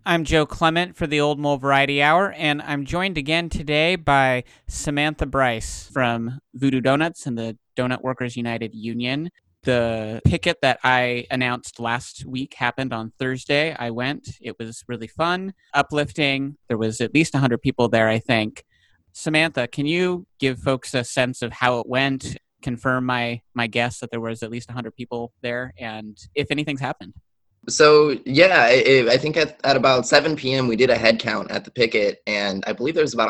I'm Joe Clement for the Old Mole Variety Hour, and I'm joined again today by Samantha Bryce from Voodoo Donuts and the Donut Workers United Union. The picket that I announced last week happened on Thursday. I went. It was really fun, uplifting. There was at least 100 people there, I think. Samantha, can you give folks a sense of how it went, confirm my guess that there was at least 100 people there, and if anything's happened? So yeah, I think at about 7 p.m. we did a head count at the picket, and I believe there was about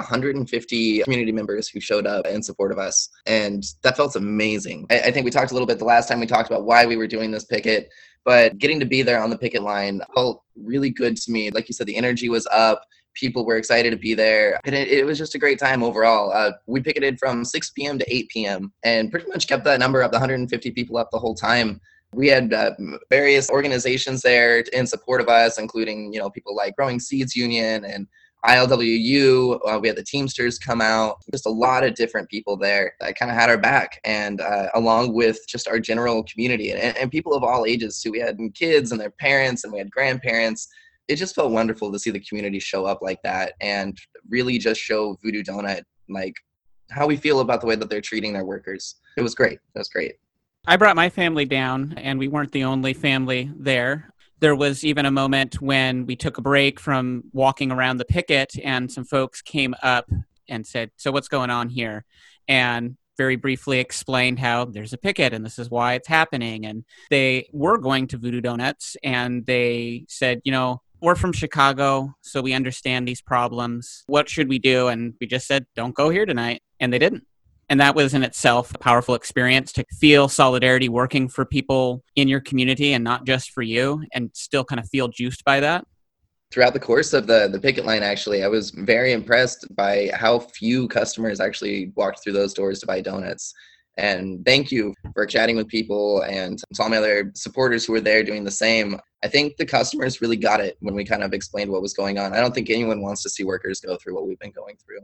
150 community members who showed up in support of us, and that felt amazing. I think we talked a little bit the last time we talked about why we were doing this picket, but getting to be there on the picket line felt really good to me. Like you said, the energy was up. People were excited to be there, and it was just a great time overall. We picketed from 6 p.m. to 8 p.m. and pretty much kept that number up, the 150 people up the whole time. We had various organizations there in support of us, including, people like Growing Seeds Union and ILWU. We had the Teamsters come out, just a lot of different people there that kind of had our back, and along with just our general community and people of all ages too. We had kids and their parents, and we had grandparents. It just felt wonderful to see the community show up like that and really just show Voodoo Donut like how we feel about the way that they're treating their workers. It was great. It was great. I brought my family down, and we weren't the only family there. There was even a moment when we took a break from walking around the picket, and some folks came up and said, "So what's going on here?" And very briefly explained how there's a picket and this is why it's happening. And they were going to Voodoo Donuts, and they said, we're from Chicago, so we understand these problems. What should we do? And we just said, don't go here tonight. And they didn't. And that was in itself a powerful experience to feel solidarity working for people in your community and not just for you, and still kind of feel juiced by that. Throughout the course of the picket line, actually, I was very impressed by how few customers actually walked through those doors to buy donuts. And thank you for chatting with people and to all my other supporters who were there doing the same. I think the customers really got it when we kind of explained what was going on. I don't think anyone wants to see workers go through what we've been going through.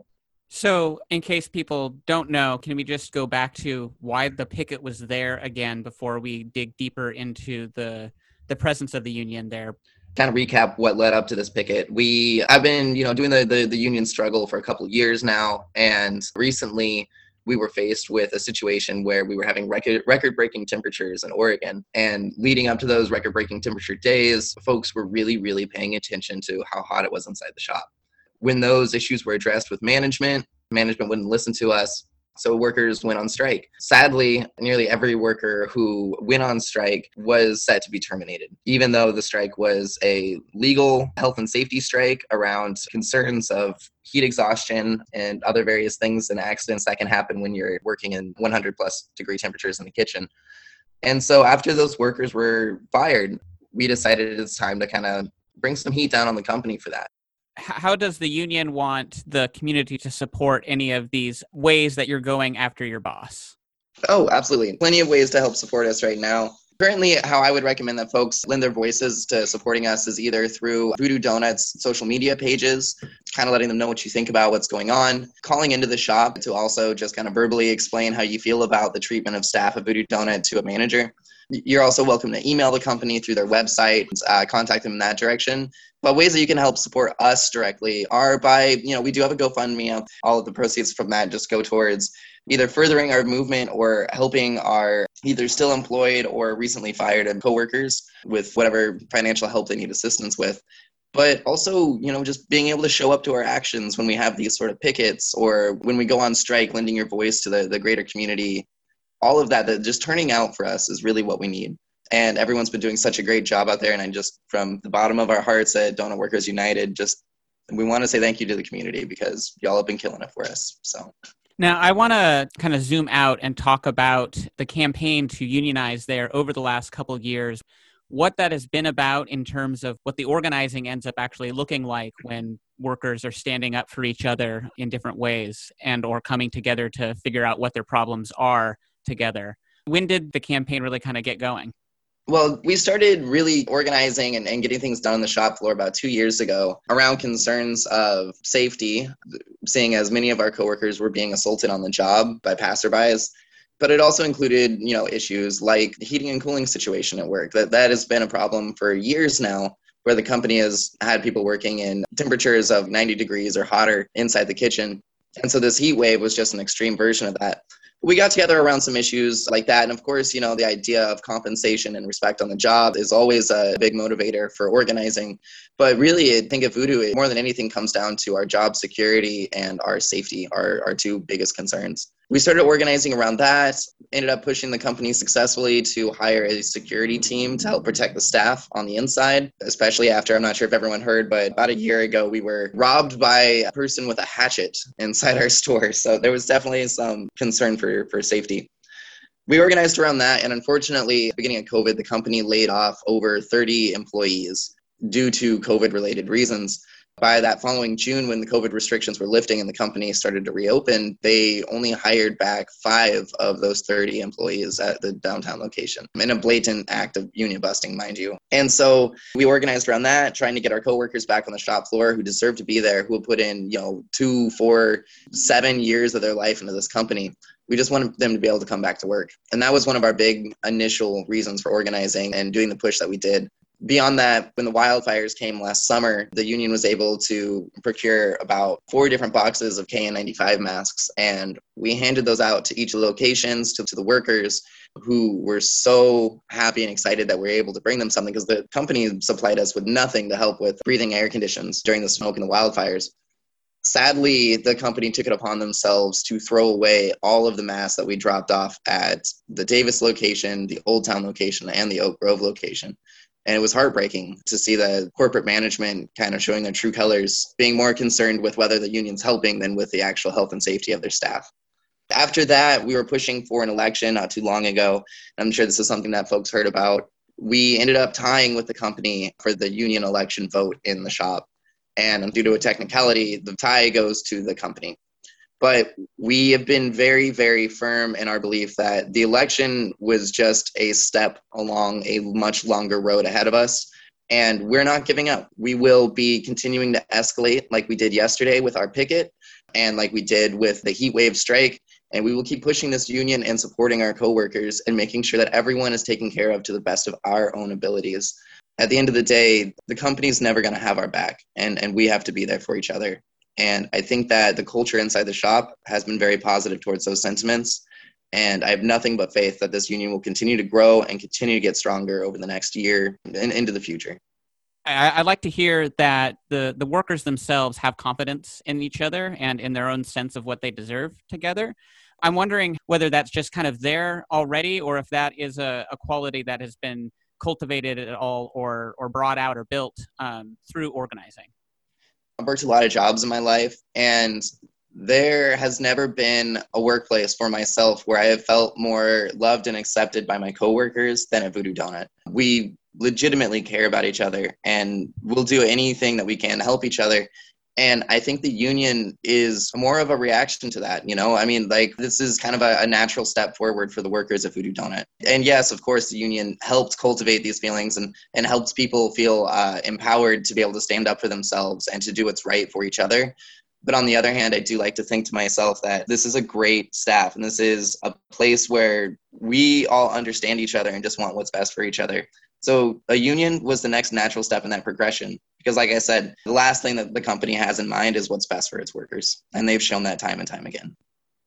So in case people don't know, can we just go back to why the picket was there again before we dig deeper into the presence of the union there? Kind of recap what led up to this picket. I've been, doing the union struggle for a couple of years now, and recently we were faced with a situation where we were having record-breaking temperatures in Oregon. And leading up to those record-breaking temperature days, folks were really, really paying attention to how hot it was inside the shop. When those issues were addressed with management wouldn't listen to us, so workers went on strike. Sadly, nearly every worker who went on strike was set to be terminated, even though the strike was a legal health and safety strike around concerns of heat exhaustion and other various things and accidents that can happen when you're working in 100 plus degree temperatures in the kitchen. And so after those workers were fired, we decided it's time to kind of bring some heat down on the company for that. How does the union want the community to support any of these ways that you're going after your boss? Oh, absolutely. Plenty of ways to help support us right now. Currently, how I would recommend that folks lend their voices to supporting us is either through Voodoo Donuts social media pages, kind of letting them know what you think about what's going on, calling into the shop to also just kind of verbally explain how you feel about the treatment of staff at Voodoo Donut to a manager. You're also welcome to email the company through their website, contact them in that direction. But ways that you can help support us directly are by, we do have a GoFundMe. All of the proceeds from that just go towards either furthering our movement or helping our either still employed or recently fired coworkers with whatever financial help they need assistance with. But also, just being able to show up to our actions when we have these sort of pickets or when we go on strike, lending your voice to the greater community. All of that just turning out for us is really what we need. And everyone's been doing such a great job out there. And I just, from the bottom of our hearts at Donut Workers United, we want to say thank you to the community because y'all have been killing it for us. So now I want to kind of zoom out and talk about the campaign to unionize there over the last couple of years, what that has been about in terms of what the organizing ends up actually looking like when workers are standing up for each other in different ways and or coming together to figure out what their problems are together. When did the campaign really kind of get going? Well, we started really organizing and getting things done on the shop floor about 2 years ago around concerns of safety, seeing as many of our coworkers were being assaulted on the job by passerbys. But it also included, issues like the heating and cooling situation at work. That has been a problem for years now. where the company has had people working in temperatures of 90 degrees or hotter inside the kitchen. And so this heat wave was just an extreme version of that. We got together around some issues like that. And of course, the idea of compensation and respect on the job is always a big motivator for organizing. But really, I think at Voodoo, it more than anything comes down to our job security and our safety, our two biggest concerns. We started organizing around that, ended up pushing the company successfully to hire a security team to help protect the staff on the inside, especially after, I'm not sure if everyone heard, but about a year ago, we were robbed by a person with a hatchet inside our store. So there was definitely some concern for safety. We organized around that, and unfortunately, beginning of COVID, the company laid off over 30 employees due to COVID-related reasons. By that following June, when the COVID restrictions were lifting and the company started to reopen, they only hired back 5 of those 30 employees at the downtown location, in a blatant act of union busting, mind you. And so we organized around that, trying to get our coworkers back on the shop floor who deserve to be there, who will put in 2, 4, 7 years of their life into this company. We just wanted them to be able to come back to work. And that was one of our big initial reasons for organizing and doing the push that we did. Beyond that, when the wildfires came last summer, the union was able to procure about 4 different boxes of KN95 masks, and we handed those out to each of the locations, to the workers, who were so happy and excited that we were able to bring them something, because the company supplied us with nothing to help with breathing air conditions during the smoke and the wildfires. Sadly, the company took it upon themselves to throw away all of the masks that we dropped off at the Davis location, the Old Town location, and the Oak Grove location. And it was heartbreaking to see the corporate management kind of showing their true colors, being more concerned with whether the union's helping than with the actual health and safety of their staff. After that, we were pushing for an election not too long ago. I'm sure this is something that folks heard about. We ended up tying with the company for the union election vote in the shop. And due to a technicality, the tie goes to the company. But we have been very, very firm in our belief that the election was just a step along a much longer road ahead of us. And we're not giving up. We will be continuing to escalate like we did yesterday with our picket and like we did with the heat wave strike. And we will keep pushing this union and supporting our coworkers and making sure that everyone is taken care of to the best of our own abilities. At the end of the day, the company's never going to have our back, and we have to be there for each other. And I think that the culture inside the shop has been very positive towards those sentiments. And I have nothing but faith that this union will continue to grow and continue to get stronger over the next year and into the future. I like to hear that the workers themselves have confidence in each other and in their own sense of what they deserve together. I'm wondering whether that's just kind of there already, or if that is a quality that has been cultivated at all or brought out or built through organizing. I've worked a lot of jobs in my life, and there has never been a workplace for myself where I have felt more loved and accepted by my coworkers than at Voodoo Doughnut. We legitimately care about each other, and we'll do anything that we can to help each other. And I think the union is more of a reaction to that, this is kind of a natural step forward for the workers at Voodoo Doughnut. And yes, of course, the union helped cultivate these feelings and helps people feel empowered to be able to stand up for themselves and to do what's right for each other. But on the other hand, I do like to think to myself that this is a great staff, and this is a place where we all understand each other and just want what's best for each other. So a union was the next natural step in that progression. Because like I said, the last thing that the company has in mind is what's best for its workers. And they've shown that time and time again.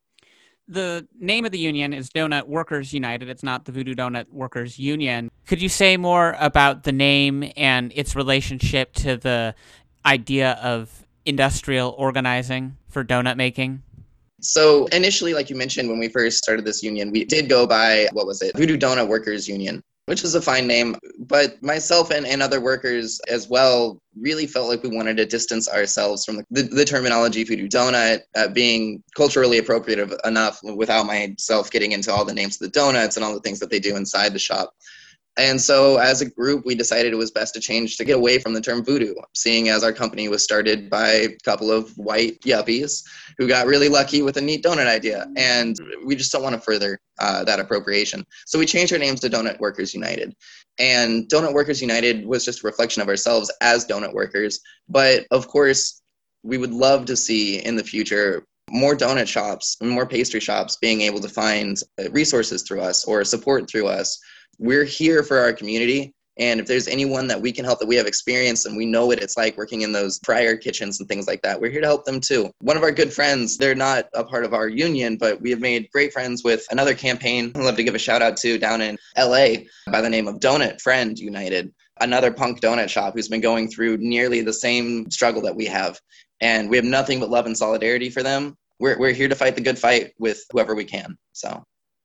The name of the union is Doughnut Workers United. It's not the Voodoo Doughnut Workers Union. Could you say more about the name and its relationship to the idea of industrial organizing for donut making? So initially, like you mentioned, when we first started this union, we did go by, Voodoo Doughnut Workers Union, which is a fine name. But myself and other workers as well really felt like we wanted to distance ourselves from the terminology Voodoo Doughnut, being culturally appropriate enough without myself getting into all the names of the donuts and all the things that they do inside the shop. And so as a group, we decided it was best to change to get away from the term voodoo, seeing as our company was started by a couple of white yuppies who got really lucky with a neat donut idea. And we just don't want to further that appropriation. So we changed our names to Doughnut Workers United. And Doughnut Workers United was just a reflection of ourselves as donut workers. But of course, we would love to see in the future more donut shops and more pastry shops being able to find resources through us or support through us. We're here for our community, And if there's anyone that we can help that we have experience and we know what it's like working in those fryer kitchens and things like that, we're here to help them too. One of our good friends, they're not a part of our union, but we have made great friends with another campaign I'd love to give a shout out to down in LA by the name of Donut Friend United, another punk donut shop who's been going through nearly the same struggle that we have. And we have nothing but love and solidarity for them. We're here to fight the good fight with whoever we can. So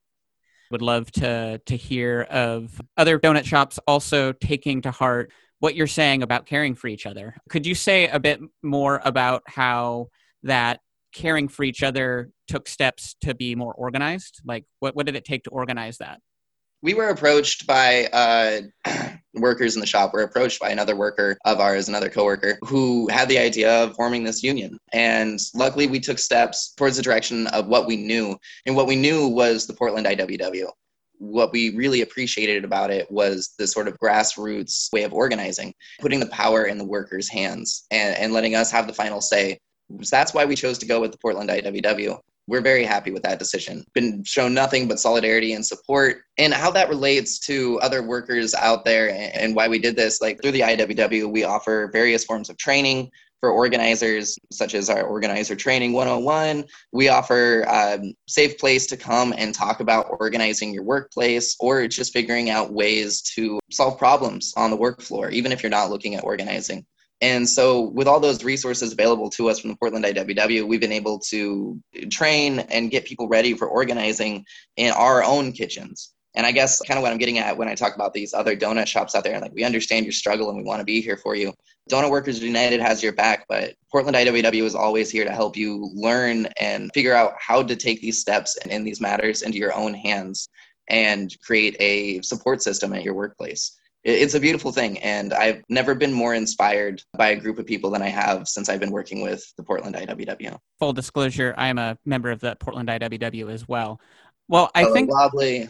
would love to hear of other donut shops also taking to heart what you're saying about caring for each other. Could you say a bit more about how that caring for each other took steps to be more organized? Like, what did it take to organize that? We were approached by workers in the shop. We're approached by another worker of ours, another coworker, who had the idea of forming this union. And luckily, we took steps towards the direction of what we knew. And what we knew was the Portland IWW. What we really appreciated about it was the sort of grassroots way of organizing, putting the power in the workers' hands and letting us have the final say. So that's why we chose to go with the Portland IWW. We're very happy with that decision. Been shown nothing but solidarity and support. And how that relates to other workers out there and why we did this, like through the IWW, we offer various forms of training for organizers, such as our Organizer Training 101. We offer a safe place to come and talk about organizing your workplace or just figuring out ways to solve problems on the work floor, even if you're not looking at organizing. And so with all those resources available to us from the Portland IWW, we've been able to train and get people ready for organizing in our own kitchens. And I guess kind of what I'm getting at when I talk about these other donut shops out there, like, we understand your struggle and we want to be here for you. Donut Workers United has your back, but Portland IWW is always here to help you learn and figure out how to take these steps and in these matters into your own hands and create a support system at your workplace. It's a beautiful thing, and I've never been more inspired by a group of people than I have since I've been working with the Portland IWW. Full disclosure, I am a member of the Portland IWW as well. Well, I think lovely.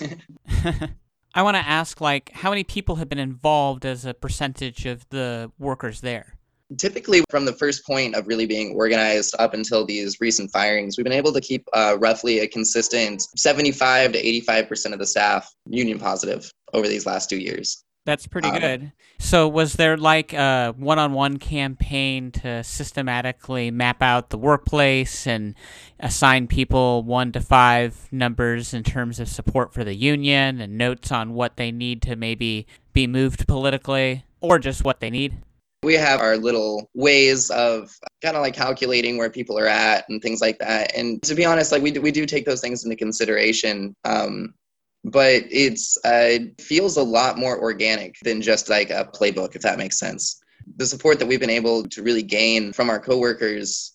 I want to ask, like, how many people have been involved as a percentage of the workers there? Typically, from the first point of really being organized up until these recent firings, we've been able to keep roughly a consistent 75 to 85% of the staff union positive over these last 2 years. That's pretty good. So was there like a one-on-one campaign to systematically map out the workplace and assign people 1 to 5 numbers in terms of support for the union and notes on what they need to maybe be moved politically, or just what they need? We have our little ways of kind of like calculating where people are at and things like that. And to be honest, like we do take those things into consideration. But it feels a lot more organic than just like a playbook, if that makes sense. The support that we've been able to really gain from our coworkers,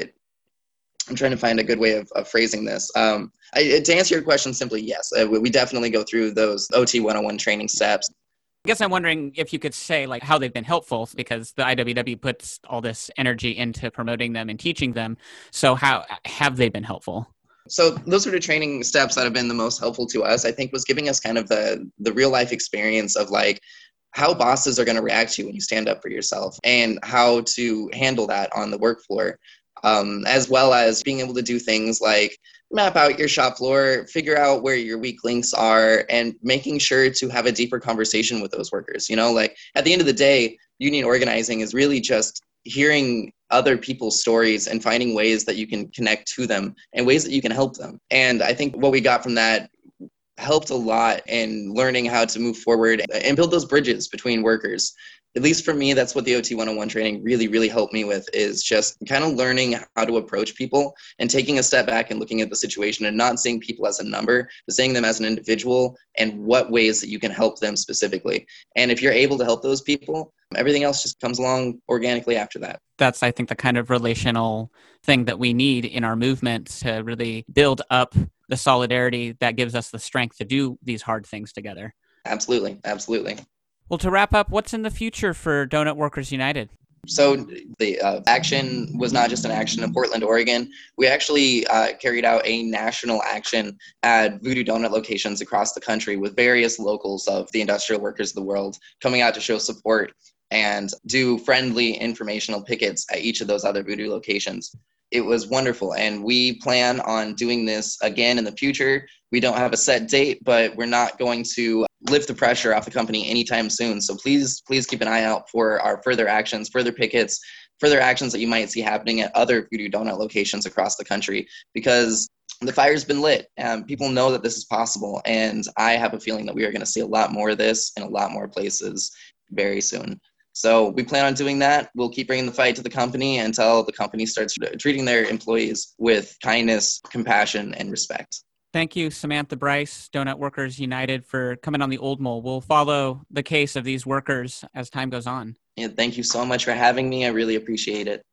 I'm trying to find a good way of phrasing this. To answer your question simply, yes, we definitely go through those OT 101 training steps. I guess I'm wondering if you could say like how they've been helpful, because the IWW puts all this energy into promoting them and teaching them. So how have they been helpful? So those sort of training steps that have been the most helpful to us, I think, was giving us kind of the real life experience of like how bosses are going to react to you when you stand up for yourself and how to handle that on the work floor, as well as being able to do things like map out your shop floor, figure out where your weak links are, and making sure to have a deeper conversation with those workers. You know, like at the end of the day, union organizing is really just hearing other people's stories and finding ways that you can connect to them and ways that you can help them. And I think what we got from that helped a lot in learning how to move forward and build those bridges between workers. At least for me, that's what the OT 101 training really, really helped me with, is just kind of learning how to approach people and taking a step back and looking at the situation and not seeing people as a number, but seeing them as an individual and what ways that you can help them specifically. And if you're able to help those people, everything else just comes along organically after that. That's, I think, the kind of relational thing that we need in our movement to really build up the solidarity that gives us the strength to do these hard things together. Absolutely. Absolutely. Well, to wrap up, what's in the future for Donut Workers United? So the action was not just an action in Portland, Oregon. We actually carried out a national action at Voodoo Donut locations across the country with various locals of the industrial workers of the world coming out to show support and do friendly informational pickets at each of those other Voodoo locations. It was wonderful, and we plan on doing this again in the future. We don't have a set date, but we're not going to lift the pressure off the company anytime soon. So please keep an eye out for our further actions, further pickets, further actions that you might see happening at other Voodoo Donut locations across the country, because the fire's been lit and people know that this is possible. And I have a feeling that we are going to see a lot more of this in a lot more places very soon. So we plan on doing that. We'll keep bringing the fight to the company until the company starts treating their employees with kindness, compassion, and respect. Thank you, Samantha Bryce, Donut Workers United, for coming on the Old Mole. We'll follow the case of these workers as time goes on. Yeah, thank you so much for having me. I really appreciate it.